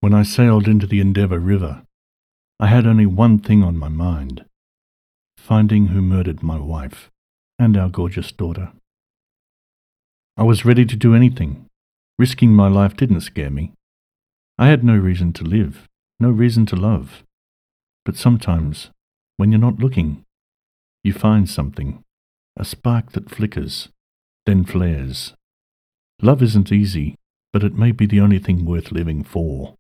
When I sailed into the Endeavour River, I had only one thing on my mind: finding who murdered my wife and our gorgeous daughter. I was ready to do anything. Risking my life didn't scare me. I had no reason to live, no reason to love. But sometimes, when you're not looking, you find something, a spark that flickers, then flares. Love isn't easy, but it may be the only thing worth living for.